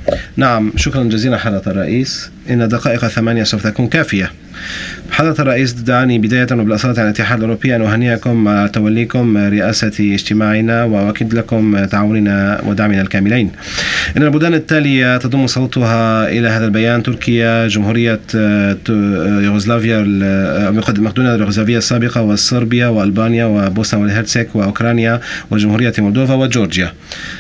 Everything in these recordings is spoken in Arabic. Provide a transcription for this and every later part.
نعم، شكرا جزيلا حضرة الرئيس. إن دقائق 8 سوف تكون كافية. حضرة الرئيس، دعني بداية وبالأصالة عن الاتحاد الأوروبي أن أهنئكم على توليكم رئاسة اجتماعنا وأؤكد لكم تعاوننا ودعمنا الكاملين. إن البلدان التالية تضم صوتها إلى هذا البيان: تركيا، جمهورية يوغوسلافيا، مقدونيا اليوغوسلافية السابقة، وصربيا، وألبانيا، وبوسنيا والهرسك، وأوكرانيا، وجمهورية مولدوفا، وجورجيا.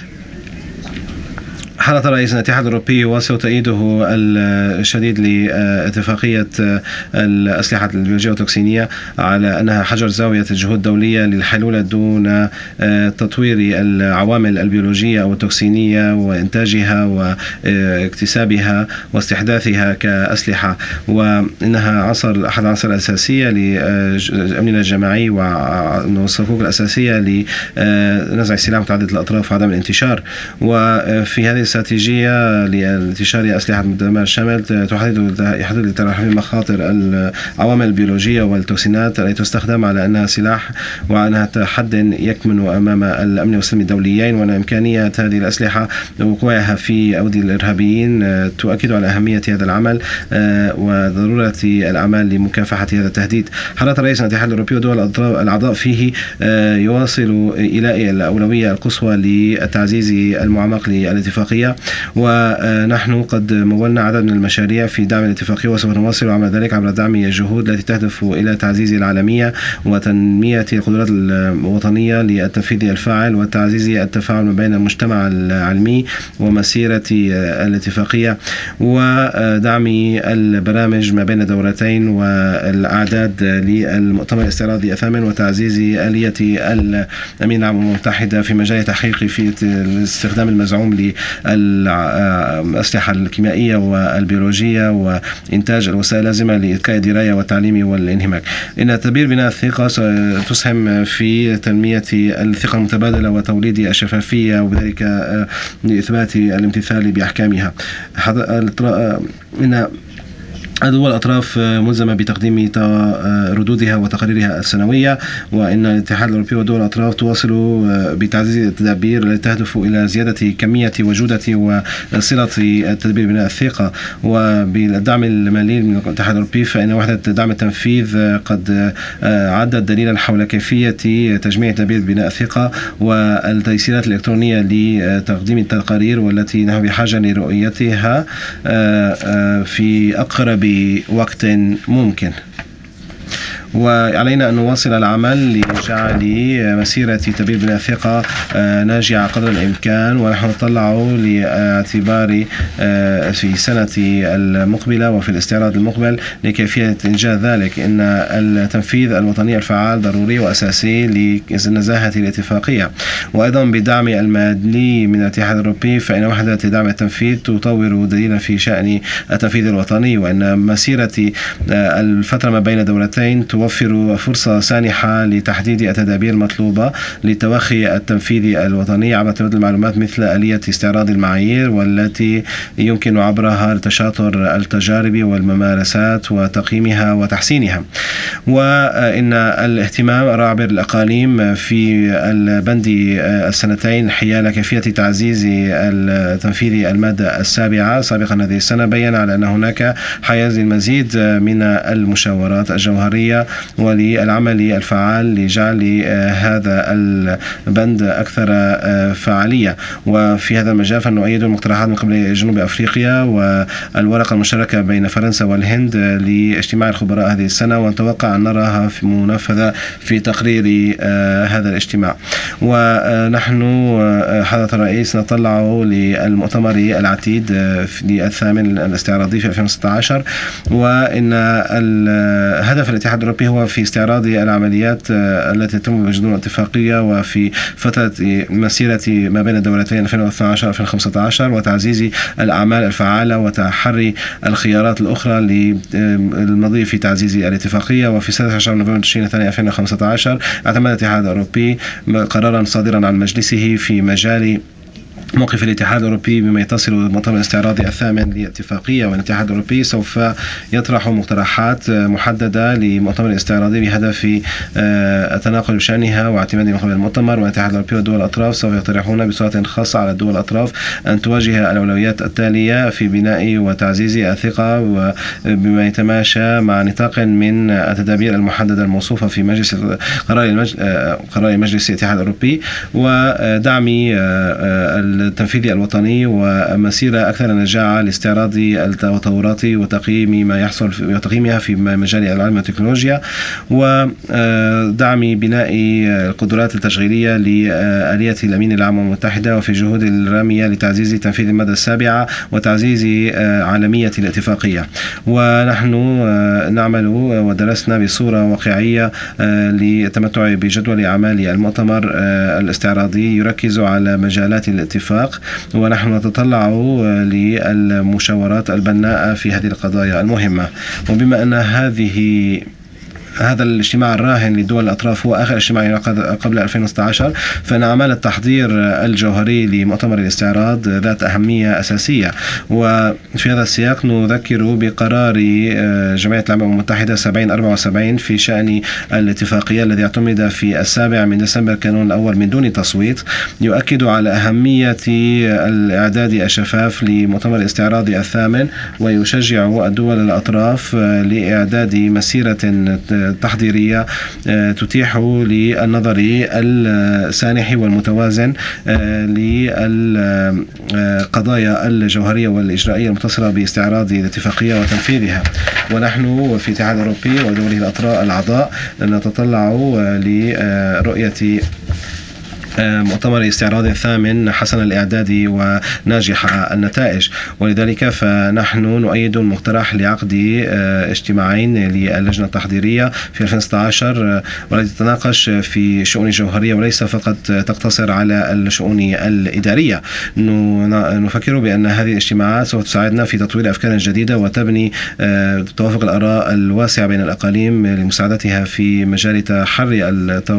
حضرة رئيس الاتحاد الأوروبي يواصل تأييده الشديد لاتفاقية الأسلحة البيولوجية والتوكسينية على أنها حجر زاوية الجهود الدولية للحلول دون تطوير العوامل البيولوجية أو التوكسينية وإنتاجها واكتسابها واستحداثها كأسلحة، وإنها أحد العناصر الأساسية لأمننا الجماعي والصكوك الأساسية لنزع السلاح متعدد الأطراف وعدم الانتشار. وفي هذه الاستراتيجية لانتشار أسلحة مدمرة الشمل يحدد لتراحم مخاطر العوامل البيولوجية والتوكسينات التي تستخدم على أنها سلاح وأنها تحد يكمن أمام الأمن والسلم الدوليين، وأن إمكانية هذه الأسلحة وقوعها في أيدي الإرهابيين تؤكد على أهمية هذا العمل وضرورة الأعمال لمكافحة هذا التهديد. حضرة رئيس الاتحاد الأوروبي ودول الأعضاء فيه يواصل إيلاء الأولوية القصوى للتعزيز المعمق للاتفاقية، ونحن قد مولنا عدد من المشاريع في دعم الاتفاقية، وسوف نواصل عمل ذلك عبر دعم الجهود التي تهدف إلى تعزيز العالمية وتنمية القدرات الوطنية للتنفيذ الفاعل وتعزيز التفاعل ما بين المجتمع العلمي ومسيرة الاتفاقية، ودعم البرامج ما بين الدورتين والأعداد للمؤتمر الاستعراضي الثامن، وتعزيز آلية الأمين العام للأمم المتحدة في مجال تحقيق في الاستخدام المزعوم للأسلحة الكيميائية والبيولوجية وإنتاج الوسائل اللازمة لإلقاء الدراية والتعليم والانهماك. إن تدبير بناء الثقة تسهم في تنمية الثقة المتبادلة وتوليد الشفافية، وبذلك لإثبات الامتثال بأحكامها. إن الدول الأطراف ملزمة بتقديم ردودها وتقاريرها السنوية، وإن الاتحاد الأوروبي ودول الأطراف تواصل بتعزيز التدابير التي تهدف إلى زيادة كمية وجودة وصلة التدبير بناء الثقة. وبالدعم المالي من الاتحاد الأوروبي، فإن وحدة دعم التنفيذ قد عدت دليلا حول كيفية تجميع تدابير بناء الثقة والتيسيرات الإلكترونية لتقديم التقارير، والتي نحن بحاجة لرؤيتها في أقرب وقت ممكن. وعلينا أن نواصل العمل لجعل مسيرة تدبير بناء الثقة ناجعة قدر الإمكان، ونحن نطلع لاعتبار في السنة المقبلة وفي الاستعراض المقبل لكيفية إنجاز ذلك. إن التنفيذ الوطني الفعال ضروري وأساسي لنزاهة الاتفاقية، وأيضا بدعم المالي من الاتحاد الأوروبي، فإن وحدة دعم التنفيذ تطور دليلا في شأن التنفيذ الوطني، وأن مسيرة الفترة ما بين دولتين توفر فرصة سانحة لتحديد التدابير المطلوبة لتوخي التنفيذ الوطني عبر تبادل المعلومات مثل آلية استعراض المعايير، والتي يمكن عبرها لتشاطر التجارب والممارسات وتقييمها وتحسينها. وإن الاهتمام الرابع بالأقاليم في البند السنتين حيال كيفية تعزيز تنفيذ المادة السابعة سابقا هذه السنة بين على أن هناك حيز المزيد من المشاورات الجوهرية وللعمل الفعال لجعل هذا البند أكثر فعالية. وفي هذا المجال فنؤيد المقترحات من قبل جنوب أفريقيا والورقة المشتركة بين فرنسا والهند لاجتماع الخبراء هذه السنة، ونتوقع أن نراها في منفذة في تقرير هذا الاجتماع. ونحن حضرة الرئيس نطلع للمؤتمر العتيد للثامن الاستعراضي في 2016، وإن هدف الاتحاد الأوروبي هو في استعراض العمليات التي تتم بجدول الاتفاقية وفي فترة مسيرة ما بين الدولتين 2012-2015، وتعزيز الأعمال الفعالة وتحري الخيارات الأخرى للمضي في تعزيز الاتفاقية. وفي 16 نوفمبر 2015 اعتمد الاتحاد الأوروبي قرارا صادرا عن مجلسه في مجال موقف الاتحاد الأوروبي بما يتصل بالمؤتمر الاستعراضي الثامن للاتفاقية، والاتحاد الأوروبي سوف يطرح مقترحات محددة لمؤتمر الاستعراضي بهدف التناقل بشأنها واعتماد من قبل المؤتمر. والاتحاد الأوروبي ودول الأطراف سوف يقترحون بصورة خاصة على دول الأطراف أن تواجه الأولويات التالية في بناء وتعزيز الثقة بما يتماشى مع نطاق من التدابير المحددة الموصوفة في مجلس قرار مجلس الاتحاد الأوروبي، ودعم التنفيذ الوطني ومسيرة أكثر نجاعة لاستعراض التطورات وتقييم ما يحصل وتقييمها في مجال العلم والتكنولوجيا، ودعم بناء القدرات التشغيلية لآلية الأمين العام المتحدة، وفي جهود الرامية لتعزيز تنفيذ المادة السابعة وتعزيز عالمية الاتفاقية. ونحن نعمل ودرسنا بصورة واقعية للتمتع بجدول أعمال المؤتمر الاستعراضي يركز على مجالات الاتفاق، ونحن نتطلع للمشاورات البناءة في هذه القضايا المهمة. وبما أن هذا الاجتماع الراهن لدول الأطراف هو آخر اجتماع ينعقد قبل 2016، فإن أعمال التحضير الجوهري لمؤتمر الاستعراض ذات أهمية أساسية. وفي هذا السياق نذكر بقرار جمعية الأمم المتحدة 7074 في شأن الاتفاقية الذي اعتمد في 7 ديسمبر كانون الأول من دون تصويت، يؤكد على أهمية الإعداد الشفاف لمؤتمر الاستعراضي الثامن، ويشجع الدول الأطراف لإعداد مسيرة تحضيرية تتيح للنظر السانح والمتوازن للقضايا الجوهرية والإجرائية المتصلة باستعراض الاتفاقية وتنفيذها. ونحن في الاتحاد الأوروبي ودوله الأعضاء نتطلع لرؤية مؤتمر الاستعراض الثامن حسن الإعداد وناجح النتائج، ولذلك فنحن نؤيد المقترح لعقد اجتماعين للجنة التحضيرية في 2016 والتي تتناقش في شؤون جوهرية وليس فقط تقتصر على الشؤون الإدارية. نفكر بأن هذه الاجتماعات سوف تساعدنا في تطوير أفكار جديدة وتبني توافق الآراء الواسع بين الأقاليم لمساعدتها في مجال تحري